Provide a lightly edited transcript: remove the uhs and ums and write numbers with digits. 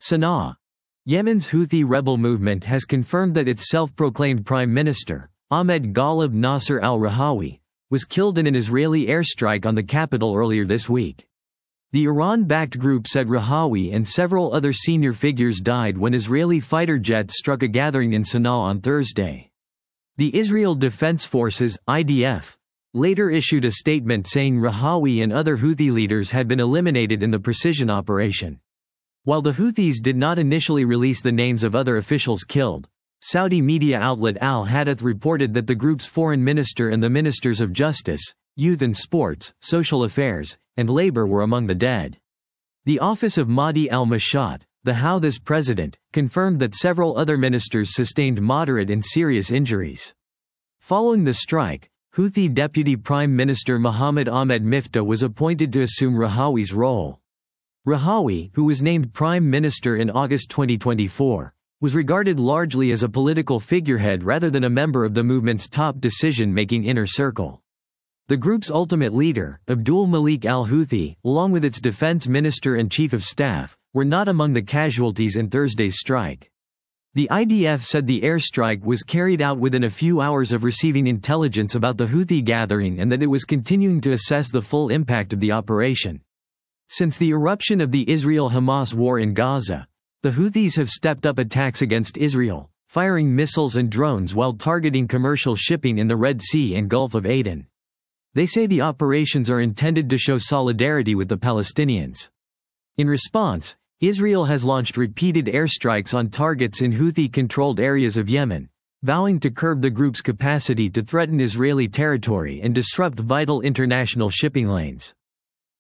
Sana'a. Yemen's Houthi rebel movement has confirmed that its self-proclaimed prime minister, Ahmed Ghalib Nasser al-Rahawi, was killed in an Israeli airstrike on the capital earlier this week. The Iran-backed group said Rahawi and several other senior figures died when Israeli fighter jets struck a gathering in Sana'a on Thursday. The Israel Defense Forces (IDF) later issued a statement saying Rahawi and other Houthi leaders had been eliminated in the precision operation. While the Houthis did not initially release the names of other officials killed, Saudi media outlet Al Hadith reported that the group's foreign minister and the ministers of justice, youth and sports, social affairs, and labor were among the dead. The office of Mahdi al-Mashat, the Houthis president, confirmed that several other ministers sustained moderate and serious injuries. Following the strike, Houthi Deputy Prime Minister Mohammed Ahmed Miftah was appointed to assume Rahawi's role. Rahawi, who was named Prime Minister in August 2024, was regarded largely as a political figurehead rather than a member of the movement's top decision-making inner circle. The group's ultimate leader, Abdul Malik al-Houthi, along with its defense minister and chief of staff, were not among the casualties in Thursday's strike. The IDF said the airstrike was carried out within a few hours of receiving intelligence about the Houthi gathering and that it was continuing to assess the full impact of the operation. Since the eruption of the Israel-Hamas war in Gaza, the Houthis have stepped up attacks against Israel, firing missiles and drones while targeting commercial shipping in the Red Sea and Gulf of Aden. They say the operations are intended to show solidarity with the Palestinians. In response, Israel has launched repeated airstrikes on targets in Houthi-controlled areas of Yemen, vowing to curb the group's capacity to threaten Israeli territory and disrupt vital international shipping lanes.